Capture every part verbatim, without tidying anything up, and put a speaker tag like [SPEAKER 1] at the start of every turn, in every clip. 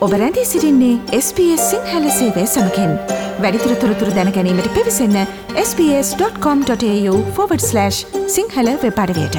[SPEAKER 1] ඔබ රැඳී සිටින්නේ එස් බී එස් සිංහල සේවය සමගින්. වැඩිදුර තොරතුරු දැන ගැනීමට පිවිසන්න S B S dot com dot A U forward slash Sinhala web අඩවියට.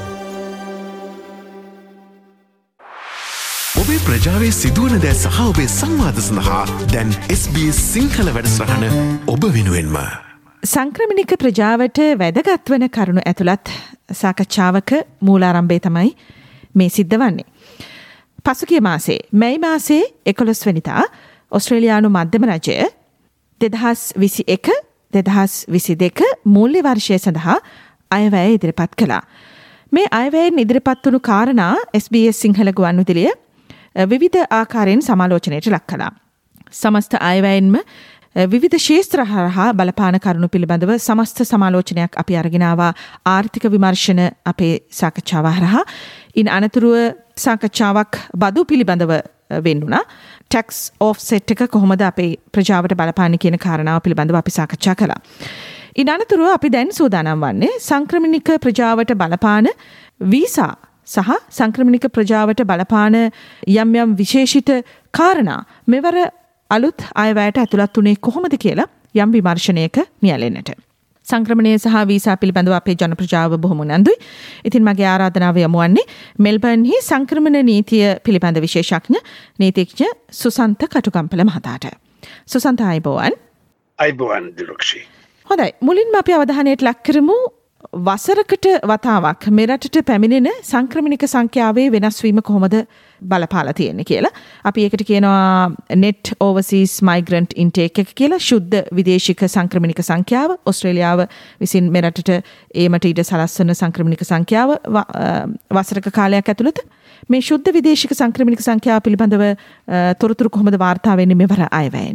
[SPEAKER 2] ඔබේ ප්‍රජාවේ සිදුවන දෑ සහ ඔබේ සංවාද සඳහා දැන් එස් බී එස් සිංහල වැඩසටහන ඔබ වෙනුවෙන්ම.
[SPEAKER 1] සංක්‍රමණික ප්‍රජාවට වැදගත් වන කරුණු ඇතුළත් සාකච්ඡාවක මූලාරම්භය තමයි මේ සිද්ධ වන්නේ. පසුගිය මාසේ මැයි මාසේ එකොළොස් වෙනිදා ඔස්ට්‍රේලියානු මධ්‍යම රජය දෙදහස් විසි එක දෙදහස් විසි දෙක මූල්‍ය වර්ෂය සඳහා අයවැය ඉදිරිපත් කළා. මේ අයවැයෙන් ඉදිරිපත් වුණු කාරණා එස් බී එස් සිංහල ගුවන්විදුලිය විවිධ ආකාරයෙන් සමාලෝචනයට ලක් කළා. සමස්ත අයවැයෙන්ම විවිධ ශේත්‍ර හරහා බලපාන කරුණු පිළිබඳව සමස්ත සමාලෝචනයක් අපි අරගෙන ආවා ආර්ථික විමර්ශන අපේ සාකච්ඡාව හරහා. ඉන් අනතුරුව සාකච්ඡාවක් බදු පිළිබඳව වෙන්නුණා. ටැක්ස් ඔෆ්සෙට් එක කොහොමද අපේ ප්‍රජාවට බලපාන්නේ කියන කාරණාව පිළිබඳව අපි සාකච්ඡා කළා. ඉන් අනතුරුව අපි දැන් සූදානම් වන්නේ සංක්‍රමණික ප්‍රජාවට බලපාන වීසා සහ සංක්‍රමණික ප්‍රජාවට බලපාන යම් යම් විශේෂිත කාරණා මෙවර අලුත් අයවැයට ඇතුළත් වුණේ කොහොමද කියලා යම් විමර්ශනයක නියැලෙන්නට. සංක්‍රමණය සහ වීසා පිළිබඳව අපේ ජන ප්‍රජාව බොහොම උනන්දුයි. ඉතින් මගේ ආරාධනාව යොමු වන්නේ මෙල්බර්න්හි සංක්‍රමණ නීතිය පිළිබඳ විශේෂඥ නීතිඥ සුසන්ත කටුකම්පල මහතාට. සුසන්ත ආයුබෝවන්.
[SPEAKER 3] ආයුබෝවන් දිලක්ෂි.
[SPEAKER 1] හොඳයි. මුලින්ම අපි අවධානයට ලක් කරමු වසරකට වතාවක් මෙරටට පැමිණෙන සංක්‍රමණික සංඛ්‍යාවේ වෙනස් වීම කොහොමද බලපාලා තියෙන්නේ කියලා. අපි ඒකට කියනවා net overseas migrant intake එක කියලා. ශුද්ධ විදේශික සංක්‍රමණික සංඛ්‍යාව ඔස්ට්‍රේලියාව විසින් මෙරටට ඒමට ඉඩ සලස්වන සංක්‍රමණික සංඛ්‍යාව වසරක කාලයක් ඇතුළත මේ ශුද්ධ විදේශික සංක්‍රමණික සංඛ්‍යාව පිළිබඳව තොරතුරු කොහොමද වාර්තා වෙන්නේ මෙවර අයවැයෙන්?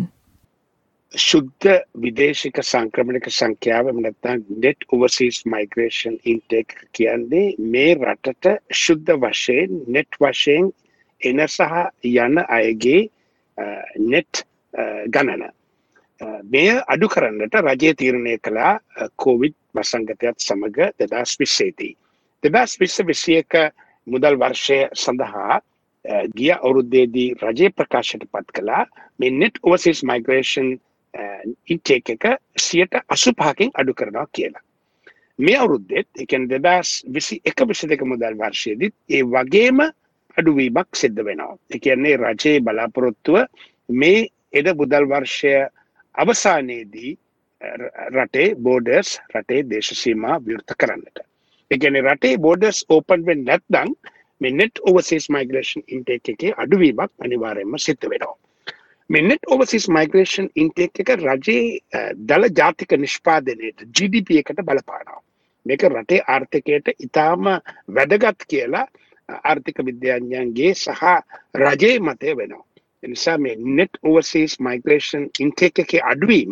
[SPEAKER 3] ශුද්ධ විදේශික සංක්‍රමණික සංඛ්‍යාව නැත්නම් net overseas migration intake කියන්නේ මේ රටට ශුද්ධ වශයෙන් net වශයෙන් එන සහ යන අයගේ net ගණන. මෙය අඩු කරන්නට රජය තීරණය කළා කොවිඩ් වසංගතයත් සමග දෙදහස් විස්සේ දී. දෙදහස් විස්ස විසි එක මුදල් වර්ෂය සඳහා ගිය අවුරුද්දේදී රජය ප්‍රකාශයට පත් කළා මේ net overseas migration intake එක සියයට අසූපහකින් අඩු කරනවා කියලා. මේ අවුරුද්දෙත් ඒ කියන්නේ දෙදහස් විසි එක විසි දෙක මුදල් වර්ෂයේදීත් ඒ වගේම අඩුවීමක් සිද්ධ වෙනවා. ඒ කියන්නේ රජයේ බලාපොරොත්තුව මේ එද මුදල් වර්ෂය අවසානයේදී රටේ බෝඩර්ස් රටේ දේශ සීමා විවෘත කරන්නට. ඒ කියන්නේ රටේ බෝඩර්ස් ඕපන් වෙන්නේ නැත්නම් මේ net overseas migration intake එකේ අඩුවීමක් අනිවාර්යයෙන්ම සිද්ධ වෙනවා. මේ net overseas migration intake එක රජයේ දල ජාතික නිෂ්පාදනයට ජී ඩී පී එකට බලපානවා. මේක රටේ ආර්ථිකයට ඉතාම වැදගත් කියලා ආර්ථික විද්‍යාඥයන්ගේ සහ රජයේ මතය වෙනවා. ඒ නිසා මේ net overseas migration intake එකේ අඩුවීම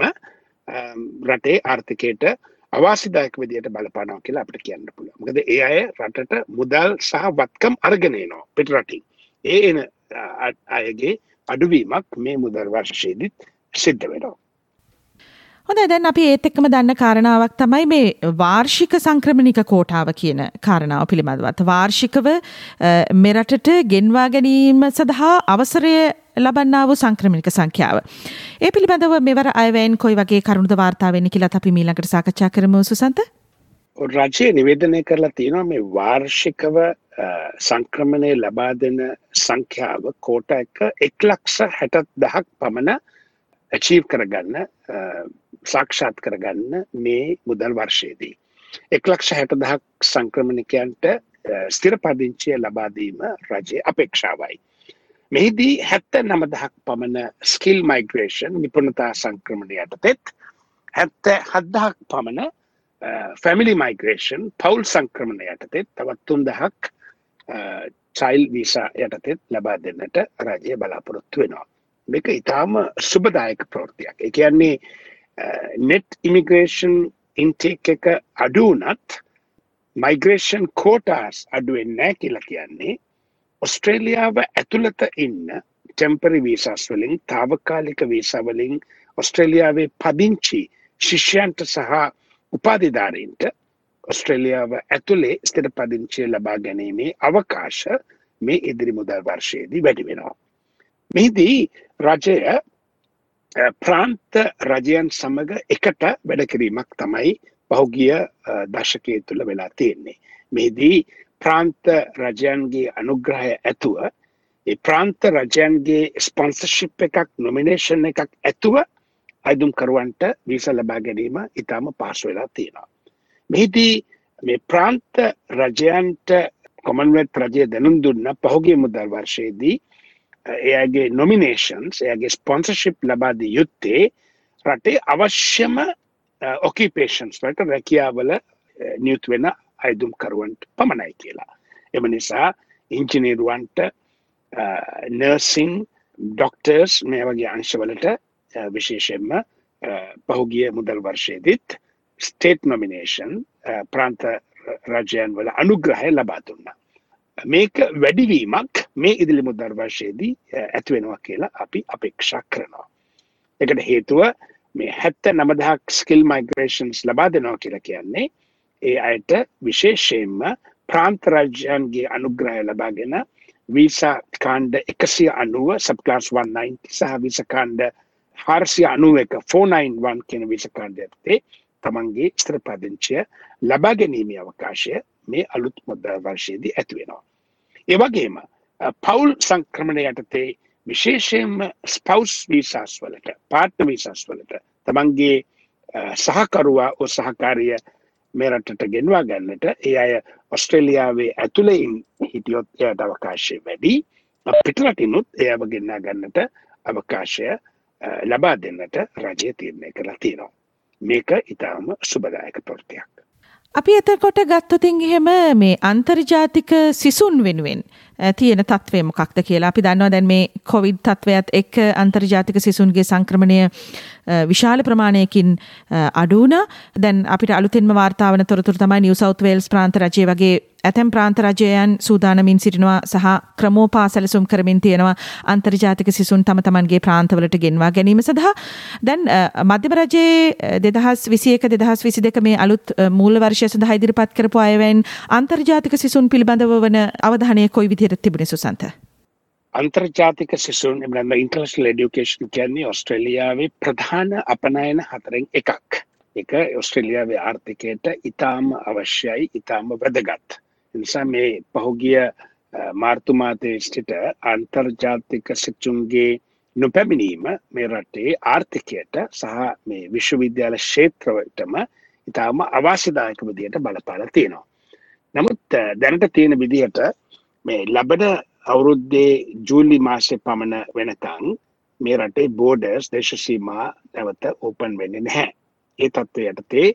[SPEAKER 3] රටේ ආර්ථිකයට අවාසිදායක විදියට බලපානවා කියලා අපිට කියන්න පුළුවන්. මොකද ඒ අය රටට මුදල් සහ වත්කම් අරගෙන එනවා පිට රටින්. ඒ එන අයගේ අඩුවීමක් මේ මුදල් වර්ෂයේදීත් සිද්ධ වෙනවා.
[SPEAKER 1] හොඳයි, දැන් අපි ඒත් එක්කම දන්න කාරණාවක් තමයි මේ වාර්ෂික සංක්‍රමණික කෝටාව කියන කාරණාව පිළිබඳවත්. වාර්ෂිකව මෙරටට ගෙන්වා ගැනීම සඳහා අවසරය ලබන්නා වූ සංක්‍රමණික සංඛ්‍යාව. ඒ පිළිබඳව මෙවර අයවැයෙන් කොයි වගේ කරුණුද වාර්තා වෙන්නේ කියලා අපි ඊළඟට සාකච්ඡා කරමු සුසන්ත.
[SPEAKER 3] රජය නිවේදනය කරලා තියෙනවා මේ වාර්ෂිකව සංක්‍රමණය ලබා දෙන සංඛ්‍යාව කෝටා එක එක් ලක්ෂ හැට දහයක් පමණ achieve කරගන්න සාක්ෂාත් කරගන්න මේ මුදල් වර්ෂයේදී. එක් ලක්ෂ හැට දහයක් සංක්‍රමණිකයන්ට ස්ථිර පදිංචිය ලබා දීම රජයේ අපේක්ෂාවයි. මෙහිදී හැත්තෑ නව දහයක් පමණ ස්කිල් මයිග්‍රේෂන් නිපුණතා සංක්‍රමණය යටතේත් හැත්තෑ හත් දහයක් පමණ ෆැමිලි මයිග්‍රේෂන් පවුල් සංක්‍රමණය යටතේත් තවත් තුන් දහයක් චයිල්ඩ් වීසා යටතේත් ලබා දෙන්නට රජය බලාපොරොත්තු වෙනවා. මේක ඉතාම සුබදායක ප්‍රවෘත්තියක්. ඒ කියන්නේ net immigration intake එක අඩු වුණත් migration quotas අඩු වෙන්නේ නැහැ කියලා කියන්නේ ඔස්ට්‍රේලියාව ඇතුළත ඉන්න temporary visas වලින් తాවකාලික වීසා වලින් ඔස්ට්‍රේලියාවේ පදිංචි ශිෂ්‍යයන්ට සහ උපාධිධාරීන්ට ඔස්ට්‍රේලියාව ඇතුලේ ස්ථිර පදිංචිය ලබා ගැනීමේ අවකාශ මේ ඉදිරි මුදල් වර්ෂයේදී වැඩි වෙනවා. මෙහිදී රජය ප්‍රාන්ත රජයන් සමග එකට වැඩ කිරීමක් තමයි පහුගිය දශකයේ තුල වෙලා තියෙන්නේ. මෙහිදී ප්‍රාන්ත රජයන්ගේ අනුග්‍රහය ඇතුව ඒ ප්‍රාන්ත රජයන්ගේ ස්පොන්සර්ෂිප් එකක් නොමිනේෂන් එකක් ඇතුව අයදුම්කරුවන්ට වීසා ලබා ගැනීම ඉතාම පහසු වෙලා තියෙනවා. මෙහිදී මේ ප්‍රාන්ත රජයන්ට කොමන්වෙල්ත් රජය දැනුම් දුන්න පහුගිය මුදල් වර්ෂයේදී එයාගේ නොමිනේෂන්ස් එයාගේ ස්පොන්සර්ෂිප් ලබා දී යුත්තේ රටේ අවශ්‍යම ඔකියුපේෂන්ස් වලට රැකියාවල නියුත් වෙන අයදුම්කරුවන්ට පමණයි කියලා. එම නිසා ඉංජිනේරුවන්ට නර්සිං ඩොක්ටර්ස් මේ වගේ අංශවලට විශේෂයෙන්ම පහුගිය මුදල් වර්ෂයේදීත් ස්ටේට් නොමිනේෂන් ප්‍රාන්ත රජයන් වල අනුග්‍රහය ලබා දුන්නා. මේක වැඩිවීමක් මේ ඉදිරි මුදල් වර්ෂයේදී ඇති වෙනවා කියලා අපි අපේක්ෂා කරනවා. ඒකට හේතුව මේ හැත්තෑ නවය ස්කිල් මයිග්‍රේෂන්ස් ලබා දෙනවා කියලා කියන්නේ ඒ අයට විශේෂයෙන්ම ප්‍රාන්ත රජයන්ගේ අනුග්‍රහය ලබාගෙන වීසා කාණ්ඩ එකසිය අනූව සබ් ක්ලාස් එකසය නව්වය සහ වීසා කාණ්ඩ හාරසිය අනූ එක ෆෝර් නයින්ටි වන් කියන වීසා කාණ්ඩ යටතේ තමන්ගේ ස්ථිර පදිංචිය ලබා ගැනීමේ අවකාශය මේ අලුත් මුදල් වර්ෂයේදී ඇති වෙනවා. ඒ වගේම පෞල් සංක්‍රමණය යටතේ විශේෂයෙන්ම ස්පවුස් වීසාස් වලට පාර්ට්නර් වීසාස් වලට තමන්ගේ සහකරුවා ඕ සහකාරිය මේ රටට ගෙන්වා ගන්නට ඒ අය ඔස්ට්‍රේලියාවේ ඇතුළේ හිටියොත් එයාට අවකාශය වැඩි. පිටරටිනුත් එයාව ගෙන්වා ගන්නට අවකාශය ලබා දෙන්නට රජය තීරණය කරලා තියෙනවා. මේක ඉතාම සුබදායක ප්‍රවෘත්තියක්.
[SPEAKER 1] අපි එතකොට ගත්තොතින් එහෙම මේ අන්තර්ජාතික සිසුන් වෙනුවෙන් තියෙන තත්ත්වය මොකක්ද කියලා අපි දන්නවා. දැන් මේ කොවිඩ් තත්ත්වයත් එක්ක අන්තර්ජාතික සිසුන්ගේ සංක්‍රමණය විශාල ප්‍රමාණයකින් අඩු වුණා. දැන් අපිට අලුතෙන්ම වාර්තා වන තොරතුරු තමයි නිව් සවුත් වේල්ස් ප්‍රාන්ත රජය වගේ ඇතැම් ප්‍රාන්ත රජයන් සූදානමින් සිටිනවා සහ ක්‍රමෝපා සැලසුම් කරමින් තියෙනවා අන්තර්ජාතික සිසුන් තම තමන්ගේ ප්‍රාන්තවලට ගෙන්වා ගැනීම සඳහා. දැන් මධ්‍යම රජයේ දෙදහස් විසි එක දෙදහස් විසි දෙක මේ අලුත් මූල වර්ෂය සඳහා ඉදිරිපත් කරපු අයවැයෙන් අන්තර්ජාතික සිසුන් පිළිබඳව වන අවධානය කොයි විදිහට තිබුණේ සුසන්ත?
[SPEAKER 3] අන්තර්ජාතික සිසුන් එබඳ ඉන්ටර්නැෂනල් එඩියුකේෂන් කියන්නේ ඔස්ට්‍රේලියාවේ ප්‍රධාන අපනයන හතරෙන් එකක්. ඒක ඔස්ට්‍රේලියාවේ ආර්ථිකයට ඉතාම අවශ්‍යයි, ඉතාම වැදගත්. නිසා මේ පහුගිය මාර්තු මාසයේ සිට අන්තර්ජාතික සිසුන්ගේ නොපැමිණීම මේ රටේ ආර්ථිකයට සහ මේ විශ්වවිද්‍යාල ක්ෂේත්‍රවලටම ඉතාම අවාසිදායක විදියට බලපාලා තියෙනවා. නමුත් දැනට තියෙන විදිහට මේ ලබන අවුරුද්දේ ජූලි මාසයේ පමණ වෙනකන් මේ රටේ බෝඩර්ස් දේශ සීමා නැවත ඕපන් වෙන්නේ නැහැ. ඒ තත්ත්වය යටතේ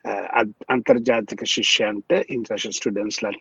[SPEAKER 3] අන්තර්ජාතික ශිෂ්‍යයන්ට ඉන්ටර්නැෂනල් ස්ටුඩන්ට්ස්ලට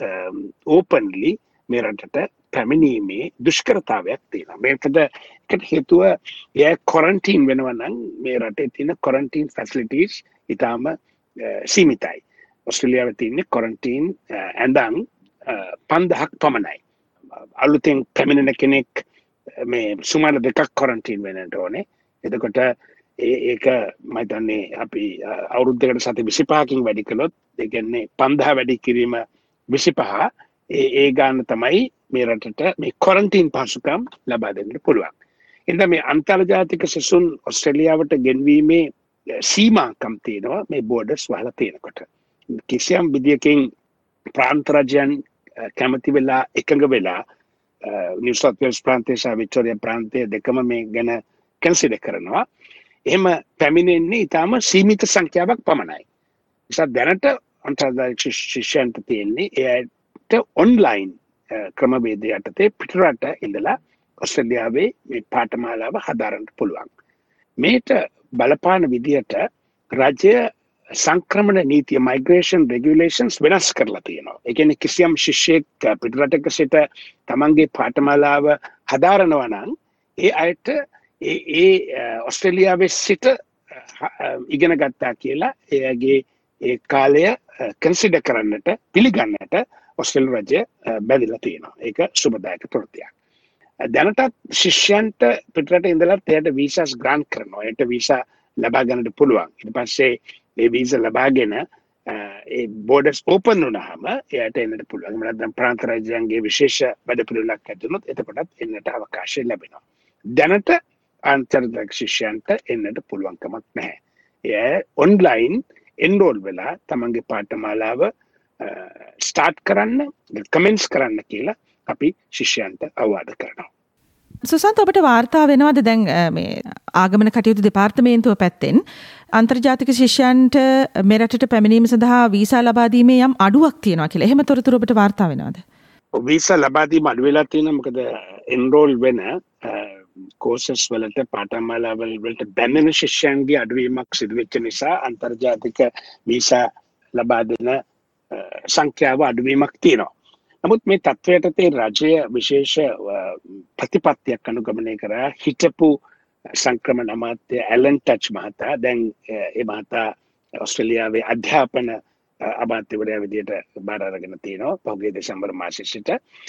[SPEAKER 3] ඕපන්ලි මේ රටට පැමිණීමේ දුෂ්කරතාවයක් තියෙනවා. මේකට එකට හේතුව එය කොරන්ටීන් වෙනවා නම් මේ රටේ තියෙන කොරන්ටීන් ෆැසිලිටිස් ඉතාම සීමිතයි. ඔස්ට්‍රේලියාවේ තියෙන කොරන්ටීන් ඇඳන් පන්දහක් පමණයි. අලුතෙන් පැමිණෙන කෙනෙක් මේ සුමාන දෙකක් කොරන්ටීන් වෙන්නට ඕනේ. එතකොට ඒක මම හිතන්නේ අපි අවුරුද්දකට සති විසිපහකින් වැඩි කළොත් ඒ කියන්නේ පන්දහ වැඩි කිරීම විසිපහ ඒ ඒ ගාන තමයි මේ රටට මේ කොරන්ටීන් පහසුකම් ලබා දෙන්න පුළුවන්. එතන මේ අන්තර්ජාතික සිසුන් ඔස්ට්‍රේලියාවට ගෙන්වීමේ සීමාකම් තියෙනවා මේ බෝඩර්ස් වහලා තියෙනකොට. කිසියම් විදියකින් ප්‍රාන්ත රජයන් කැමති වෙලා එකඟ වෙලා නිව් සවුත් වේල්ස් ප්‍රාන්තය සහ වික්ටෝරියා ප්‍රාන්තය දෙකම මේ ගැන කන්සිඩර් කරනවා. එහෙම පැමිණෙන්නේ ඉතාම සීමිත සංඛ්‍යාවක් පමණයි. නිසා දැනට අන්තර්ජාතික ශිෂ්‍යයන්ට තියෙන්නේ එයාට ඔන්ලයින් ක්‍රමවේදය යටතේ පිටරට ඉඳලා ඔස්ට්‍රේලියාවේ මේ පාඨමාලාව හදාරන්න පුළුවන්. මේට බලපාන විදියට රජය සංක්‍රමණ නීතිය මයිග්‍රේෂන් රෙගියුලේෂන්ස් වෙනස් කරලා තියෙනවා. ඒ කියන්නේ කිසියම් ශිෂ්‍යයෙක් පිටරටක සිට තමන්ගේ පාඨමාලාව හදාරනවා නම් ඒ අයට ඒ ඒ ඔස්ට්‍රේලියාවේ සිට ඉගෙන ගත්තා කියලා එයාගේ ඒ කාලය කන්සිඩර් කරන්නට පිළිගන්නට ඔස්ට්‍රේලියානු රජය බැඳලා තියෙනවා. ඒක සුබදායක ප්‍රවෘත්තියක්. දැනටත් ශිෂ්‍යයන්ට පිටරට ඉඳලා එයාට වීසාස් ග්‍රාන්ට් කරනවා. එයාට වීසා ලබා ගන්නට පුළුවන්. ඊට පස්සේ මේ වීසා ලබාගෙන ඒ බෝඩර්ස් ඕපන් වුණාම එයාට එන්නට පුළුවන්. නැත්නම් ප්‍රාන්ත රාජ්‍යයන්ගේ විශේෂ වැඩපිළිවෙලක් ඇතුළත් එතකොටත් එන්නට අවකාශය ලැබෙනවා. දැනට අන්තර්ජාතික ශිෂ්‍යයන්ට එන්නට පුළුවන්කමක් නැහැ. එයා ඔන්ලයින් එන්රෝල් වෙලා තමන්ගේ පාඨමාලාව ස්ටාර්ට් කරන්න, කමෙන්ට්ස් කරන්න කියලා අපි ශිෂ්‍යයන්ට අවවාද කරනවා.
[SPEAKER 1] සුසන්ත, ඔබට වාර්තා වෙනවද දැන් මේ ආගමන කටයුතු දෙපාර්තමේන්තුව පැත්තෙන් අන්තර්ජාතික ශිෂ්‍යයන්ට මෙරටට පැමිණීම සඳහා වීසා ලබා දීමේ යම් අඩුවක් තියෙනවා කියලා? එහෙම තොරතුරු ඔබට වාර්තා වෙනවද?
[SPEAKER 3] වීසා ලබා දීම අඩු වෙලා තියෙනවා. මොකද එන්රෝල් වෙන කෝසස් වලට පාඨමාලා වලට බැඳෙන ශිෂ්‍යයන්ගේ අඩුවීමක් සිදු වෙච්ච නිසා අන්තර්ජාතික වීසා ලබා දෙන සංඛ්‍යාව අඩුවීමක් තියෙනවා. නමුත් මේ තත්ත්වයට රජය විශේෂ ප්‍රතිපත්තියක් අනුගමනය කරා. හිටපු සංක්‍රමණ අමාත්‍ය ඇලන් ටච් මහතා දැන් ඒ මහතා ඔස්ට්‍රේලියාවේ අධ්‍යාපන අමාත්‍යවරයා විදියට බාර අරගෙන තියෙනවා. පහුගිය දෙසැම්බර් මාසයේ සිට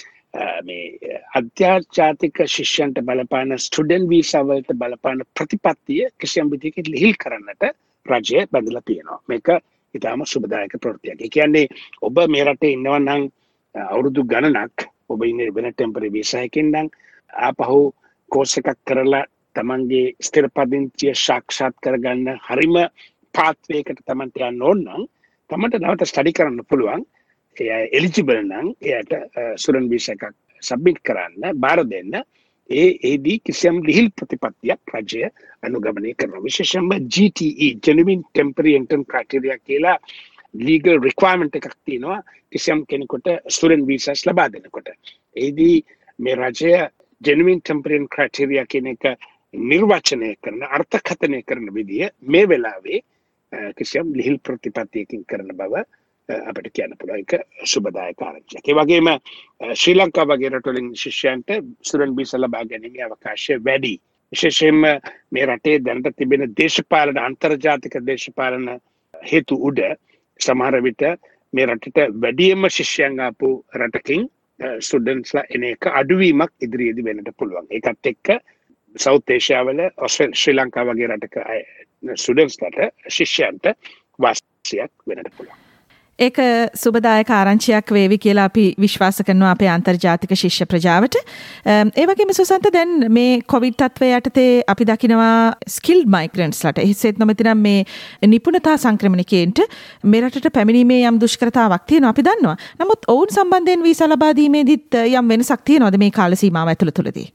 [SPEAKER 3] මේ අධ්‍යාත්මික ශිෂ්‍යයන්ට බලපාන ස්ටුඩන්ට් වීසා වලට බලපාන ප්‍රතිපත්තිය කිසියම් විදිහකින් ලිහිල් කරන්නට රජය බඳලා තියෙනවා. මේක ඉතාම සුබදායක ප්‍රවෘත්තියක්. ඒ කියන්නේ ඔබ මේ රටේ ඉන්නවා නම් අවුරුදු ගණනක් ඔබ ඉන්නේ වෙන ටෙම්පරරි වීසා එකකින් නම් ආපහු කෝස් එකක් කරලා තමන්ගේ ස්ථිර පදිංචිය සාක්ෂාත් කරගන්න හරිම පාත්වේ එකට තමන්ට යන්න ඕන නම් තමන්ට නැවත ස්ටඩි කරන්න පුළුවන්. එයා එලිජිබල් නම් එයාට ස්ටුඩන්ට් වීසා එකක් සබ්මිට් කරන්න බාර දෙන්න. ඒ ඒදී කිසියම් ලිහිල් ප්‍රතිපත්තියක් රජය අනුගමනය කරනවා. විශේෂයෙන්ම G T E Genuine Temporary Entrance Criteria කියලා legal requirement එකක් තියෙනවා කිසියම් කෙනෙකුට ස්ටුඩන්ට් වීසාස් ලබා දෙනකොට. ඒදී මේ රජය genuine temporary criteria කියන එක නිර්වචනය කරන, අර්ථකථනය කරන විදිය මේ වෙලාවේ කිසියම් ලිහිල් ප්‍රතිපත්තියකින් කරන බව අපිට කියන්න පුළුවන්. ඒක සුබදායක ආරංචියක්. ඒ වගේම ශ්‍රී ලංකාව වගේ රටවලින් ශිෂ්‍යයන්ට ස්ටුඩන්ට් වීසා ලබා ගැනීමේ අවකාශය වැඩි. විශේෂයෙන්ම මේ රටේ දැනට තිබෙන දේශපාලන අන්තර්ජාතික දේශපාලන හේතු උඩ සමහර විට මේ රටට වැඩිම ශිෂ්‍යයන් ආපු රටකින් ස්ටුඩන්ට්ස්ලා එන එක අඩුවීමක් ඉදිරියේදී වෙන්නට පුළුවන්. ඒකත් එක්ක සවුත් ඒෂියාවල ශ්‍රී ලංකාව වගේ රටක ස්ටුඩන්ට්ස්ලාට ශිෂ්‍යයන්ට වාසියක් වෙන්නට පුළුවන්.
[SPEAKER 1] ඒක සුබදායක ආරංචියක් වේවි කියලා අපි විශ්වාස කරනවා අපේ අන්තර්ජාතික ශිෂ්‍ය ප්‍රජාවට. ඒ වගේම සුසන්ත, දැන් මේ කොවිඩ් තත්ත්වය යටතේ අපි දකිනවා ස්කිල්ඩ් මයිග්‍රන්ට්ස්ලාට, එහෙත් නොමැතිනම් මේ නිපුණතා සංක්‍රමණිකයන්ට මේ රටට පැමිණීමේ යම් දුෂ්කරතාවක් තියෙනවා අපි දන්නවා. නමුත් ඔවුන් සම්බන්ධයෙන් වීසා ලබා දීමේදීත් යම් වෙනසක් තියෙනවද මේ කාල සීමාව ඇතුළතදී?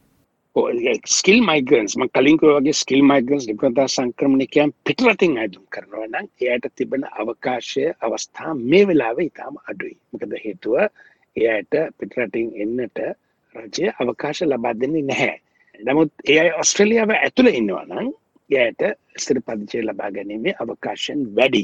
[SPEAKER 3] ස්කිල් මයිග්‍රන්ට්ස් මම කලින් කිව්වා වගේ ස්කිල් මයිග්‍රන්ට්ස් නිපුණතා සංක්‍රමණිකයන් පිටරටින් අයදුම් කරනවා නම් එයාට තිබෙන අවකාශය අවස්ථා මේ වෙලාවේ ඉතාම අඩුයි. මොකද හේතුව එයාට පිටරටින් එන්නට රජය අවකාශ ලබා දෙන්නේ නැහැ. නමුත් ඒ අය ඔස්ට්‍රේලියාව ඇතුළේ ඉන්නවා නම් එයාට ස්ථිර පදිංචිය ලබා ගැනීමේ අවකාශයන් වැඩි.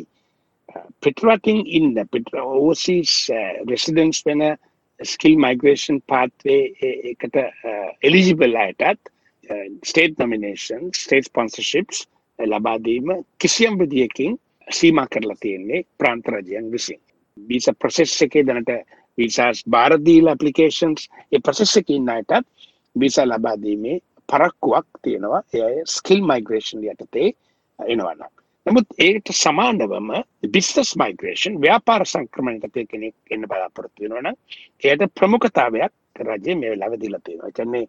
[SPEAKER 3] පිටරටින් ඉන්න පිට overseas residents වෙන skill migration pathway එකට eligible අයටත් state nominations, state sponsorships ලබා දීම කිසියම් විදියකින් සීමා කරලා තියෙන්නේ ප්‍රාන්ත රජයන් විසින්. visa process එකේ දැනට visas බාර දීලා applications ඒ process එකේ ඉන්න අයටත් visa ලබා දීමේ පරක්කුවක් තියෙනවා. ඒ skill migration යටතේ එනවා නම්. නමුත් ඒකට සමානවම business migration ව්‍යාපාර සංක්‍රමණයකට කෙනෙක් එන්න බලාපොරොත්තු වෙනවා නම් ඒකට ප්‍රමුඛතාවයක් රජය මේ වෙලාවේ දීලා තියෙනවා. ඒ කියන්නේ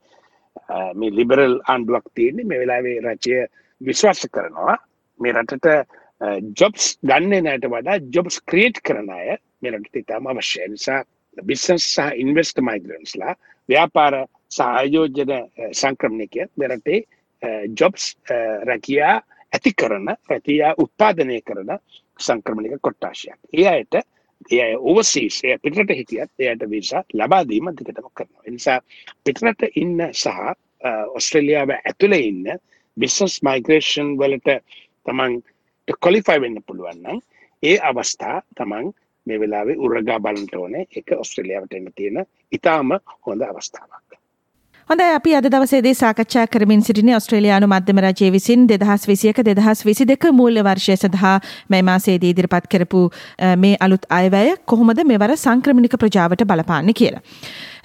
[SPEAKER 3] මේ ලිබරල් ආණ්ඩුවක් තියෙන්නේ මේ වෙලාවේ රජය විශ්වාස කරනවා මේ රටට ජොබ්ස් ගන්න නැට වඩා ජොබ්ස් ක්‍රියේට් කරන අය මේ රටට ඉතාම අවශ්‍යයි. නිසා business සහ investor migrants-ලා ව්‍යාපාර සහ ආයෝජන සංක්‍රමණිකයන් මේ රටේ ජොබ්ස් රැකියා ඇති කරන, රැකියා උත්පාදනය කරන සංක්‍රමණික කොට්ටාශයක්. ඒ අයට ඒ අය overseas ඒ පිටරට හිටියත් එයාට වීසා ලබා දීම දිගටම කරනවා. ඒ නිසා පිටරට ඉන්න සහ ඔස්ට්‍රේලියාව ඇතුලේ ඉන්න business migration වලට තමන් qualify වෙන්න පුළුවන් නම් ඒ අවස්ථා තමන් මේ වෙලාවේ උරගා බලන්න ඕනේ. ඒක ඔස්ට්‍රේලියාවට එන්න තියෙන ඉතාම හොඳ අවස්ථාවක්.
[SPEAKER 1] හොඳයි, අපි අද දවසේදී සාකච්ඡා කරමින් සිටින්නේ ඔස්ට්‍රේලියානු මධ්‍යම රජය විසින් දෙදහස් විසියක දෙදහස් විසිදෙක මූල්‍ය වර්ෂය සඳහා මේ මාසයේදී ඉදිරිපත් කරපු මේ අලුත් අයවැය කොහොමද මෙවර සංක්‍රමණික ප්‍රජාවට බලපාන්නේ කියලා.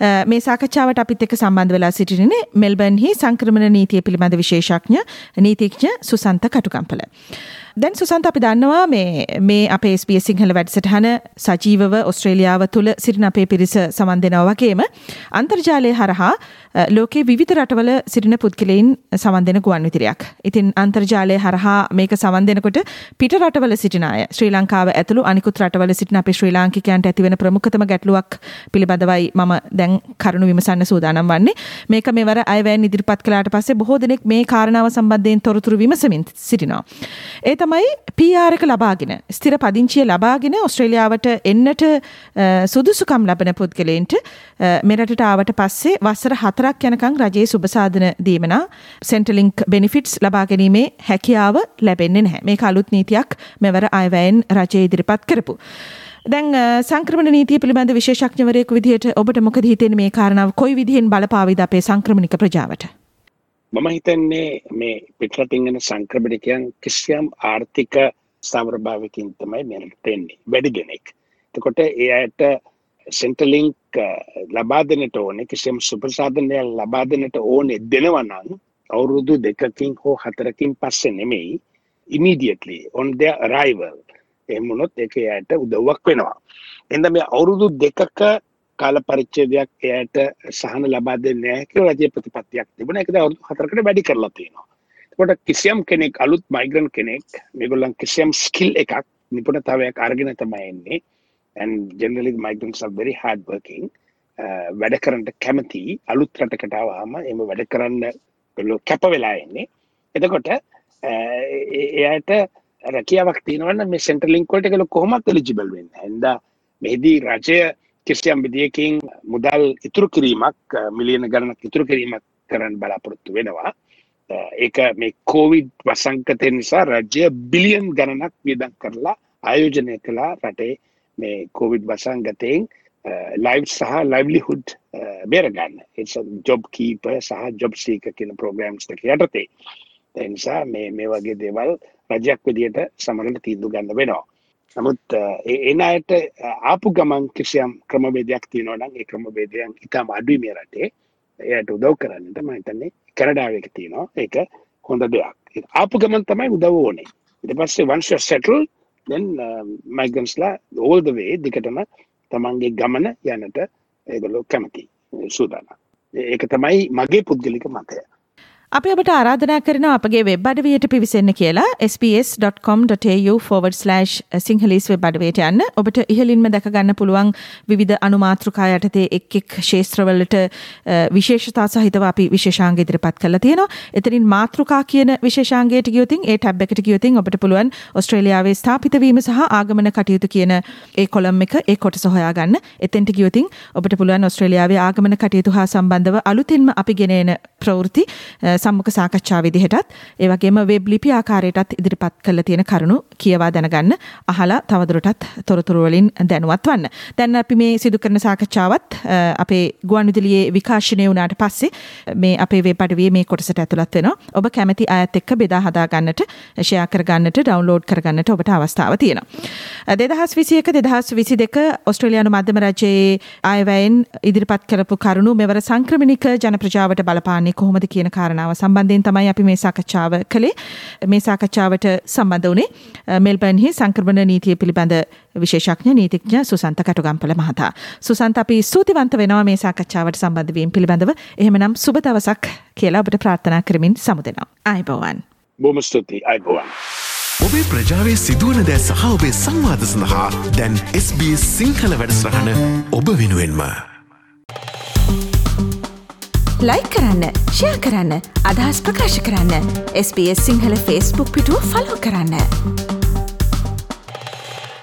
[SPEAKER 1] මේ සාකච්ඡාවට අපිත් එක්ක සම්බන්ධ වෙලා සිටින්නේ මෙල්බර්න්හි සංක්‍රමණ නීතිය පිළිබඳ විශේෂඥ නීතිඥ සුසන්ත කටුකම්පල. දැන් සුසන්ත අපි දන්නවා මේ මේ අපේ එස් බී එස් සිංහල වැඩසටහන සජීවව ඔස්ට්‍රේලියාව තුළ සිටින අපේ පිරිස සමන් දෙනවා වගේම අන්තර්ජාලය හරහා ලෝකයේ විවිධ රටවල සිටින පුද්ගලයන් සමන් දෙන ගුවන් විදුලියක්. ඉතින් අන්තර්ජාලය හරහා මේක සමන් දෙනකොට පිට රටවල සිටින අය ශ්‍රී ලංකාව ඇතුළු අනිකුත් රටවල සිටින අපේ ශ්‍රී ලාංකිකයන්ට ඇතිවෙන ප්‍රමුඛතම ගැටලුවක් පිළිබඳවයි මම දැන් කරුණු විමසන්න සූදානම් වන්නේ. මේක මෙවර අයවැයෙන් ඉදිරිපත් කළාට පස්සේ බොහෝ දෙනෙක් මේ කාරණාව සම්බන්ධයෙන් තොරතුරු විමසමින් සිටිනවා. ඒ තමයි පී ආර් එක ලබාගෙන ස්ථිර පදිංචිය ලබාගෙන ඔස්ට්‍රේලියාවට එන්නට සුදුසුකම් ලබන පුද්ගලයන්ට මෙරටට ආවට පස්සේ වසර හතරක් යනකම් රජයේ සුබසාධන දීමනා සෙන්ට්‍රලින්ක් බෙනිෆිට්ස් ලබා ගැනීමේ හැකියාව ලැබෙන්නේ නැහැ. මේක අලුත් නීතියක් මෙවර අයවැයෙන් රජය ඉදිරිපත් කරපු. දැන් සංක්‍රමණ නීතිය පිළිබඳ විශේෂඥවරයෙකු විදිහට ඔබට මොකද හිතෙන්නේ මේ කාරණාව කොයි විදිහෙන් බලපාවිද අපේ සංක්‍රමණික ප්‍රජාවට?
[SPEAKER 3] මම හිතන්නේ මේ පිටරටින් එන සංක්‍රමණිකයන් කිසියම් ආර්ථික ස්ථාවරභාවයකින් තමයි මෙරට එන්නේ වැඩි දෙනෙක්. එතකොට ඒ අයට සෙන්ට්‍රලින්ක් ලබා දෙන්නට ඕනේ කිසියම් සුබසාධනයක් ලබා දෙන්නට ඕනේ දෙනවා නම් අවුරුදු දෙකකින් හෝ හතරකින් පස්සේ නෙමෙයි immediately on their arrival. එහෙම වුණොත් ඒක ඒ අයට උදව්වක් වෙනවා. එහෙනම් මේ අවුරුදු දෙකක කාල පරිච්ඡේදයක් එයාට සහන ලබා දෙන්නේ නැහැ කියලා රජයේ ප්‍රතිපත්තියක් තිබුණා. ඒක දැන් අවුරුදු හතරකට වැඩි කරලා තියෙනවා. ඒකට කිසියම් කෙනෙක් අලුත් මයිග්‍රන්ට් කෙනෙක් මේගොල්ලන් කිසියම් ස්කිල් එකක් නිපුණතාවයක් අරගෙන තමයි එන්නේ. and generally migrants are very hard working. වැඩ කරන්න කැමති අලුත් රටකට ආවම එම වැඩ කරන්න ඒගොල්ලෝ කැප වෙලා ඉන්නේ. එතකොට එයාට රැකියාවක් තියෙනවා නම් මේ සෙන්ට්‍රලින්ක් වලට ඒගොල්ලෝ කොහොමද එලිජිබල් වෙන්නේ? එහෙනම් මෙහිදී රජය කිසියම් විදියකින් මුදල් ඉතුරු කිරීමක් මිලියන ගණනක් ඉතුරු කිරීමක් කරන්න බලාපොරොත්තු වෙනවා. ඒක මේ කොවිඩ් වසංගතය නිසා රජය බිලියන් ගණනක් වියදම් කරලා ආයෝජනය කළා රටේ මේ කොවිඩ් වසංගතයෙන් ලයිව් සහ ලයිව්ලිහුඩ් බේරගන්න. it's a job keeper සහ job seeker කියන programs දෙක යටතේ. ඒ නිසා මේ මේ වගේ දේවල් රජයක් විදියට සමරන තීන්දුව ගන්න වෙනවා. නමුත් එන අයට ආපු ගමන් කිසියම් ක්‍රමවේදයක් තියෙනවා නම් ඒ ක්‍රමවේදයන් ඉතාම අඩුයි මේ රටේ. එයාට උදව් කරන්නට මම හිතන්නේ කැනඩාවේ එක තියෙනවා. ඒක හොඳ දෙයක්. ආපු ගමන් තමයි උදව් ඕනේ. ඊට පස්සේ once you settle then uh, migrants la all the way දිගටම තමන්ගේ ගමන යන්නට ඒගොල්ලෝ කැමති සූදානම්. ඒක තමයි මගේ පුද්ගලික මතය.
[SPEAKER 1] අපි ඔබට ආරාධනා කරනවා අපගේ වෙබ් අඩවියට පිවිසෙන්න කියලා s b s dot com dot a u forward slash sinhalese web අඩවියට යන්න. ඔබට ඉහළින්ම දැක ගන්න පුළුවන් විවිධ අනුමාත්‍රිකා යටතේ එක් එක් ක්ෂේත්‍රවලට විශේෂතා සහිතව අපි විශේෂාංග ඉදිරිපත් කරලා තියෙනවා. එතනින් මාතෘකා කියන විශේෂාංගයට ගියොතින් ඒ ටැබ් එකට ගියොතින් ඔබට පුළුවන් ඔස්ට්‍රේලියාවේ ස්ථාපිත වීම සහ ආගමන කටයුතු කියන ඒ කොලම් එක ඒ කොටස හොයා ගන්න. එතෙන්ට ගියොතින් ඔබට පුළුවන් ඔස්ට්‍රේලියාවේ ආගමන කටයුතු හා සම්බන්ධව අලුතින්ම අපි ගෙන එන ප්‍රවෘත්ති සම්මුඛ සාකච්ඡා විදිහටත් ඒ වගේම වෙබ් ලිපි ආකාරයටත් ඉදිරිපත් කරලා තියෙන කරුණු කියවා දැනගන්න අහලා තවදුරටත් තොරතුරු වලින් දැනුවත් වන්න. දැන් අපි මේ සිදු කරන සාකච්ඡාවත් අපේ ගුවන් විදුලියේ විකාශනය වුණාට පස්සේ මේ අපේ වෙබ් අඩවියේ මේ කොටසට ඇතුළත් වෙනවා. ඔබ කැමති අයත් එක්ක බෙදා හදා ගන්නට, ෂෙයා කර ගන්නට, ඩවුන්ලෝඩ් කර ගන්නට ඔබට අවස්ථාව තියෙනවා. දෙදහස් විසි එක දෙදහස් විසි දෙක ඔස්ට්‍රේලියානු මධ්‍යම රජයේ අයවැයෙන් ඉදිරිපත් කරපු කරුණු මෙවර සංක්‍රමණික ජන ප්‍රජාවට බලපාන්නේ කොහොමද කියන කාරණාව සම්බන්ධයෙන් තමයි අපි මේ සාකච්ඡාව කළේ. මේ සාකච්ඡාවට සම්බන්ධ වුණේ මෙල්බර්න්හි සංක්‍රමණ නීතිය පිළිබඳ විශේෂඥ නීතිඥ සුසන්ත කටුගම්පල මහතා. සුසන්ත අපි ස්තුතිවන්ත වෙනවා මේ සාකච්ඡාවට සම්බන්ධ වීම පිළිබඳව. එහෙමනම් සුබ දවසක් කියලා ඔබට ප්‍රාර්ථනා කරමින් සමුදෙනවා. ආයුබෝවන්.
[SPEAKER 3] බොහොම ස්තුතියි. ආයුබෝවන්.
[SPEAKER 2] ඔබේ ප්‍රජාවේ සිදුවන දෑ සහ ඔබේ සංවාද සඳහා දැන් S B S සිංහල වැඩසටහන ඔබ වෙනුවෙන්ම
[SPEAKER 1] ලයික් කරන්න, ෂෙයා කරන්න, අදහස් ප්‍රකාශ කරන්න. S B S Sinhala Facebook පිටුව ෆලෝ කරන්න.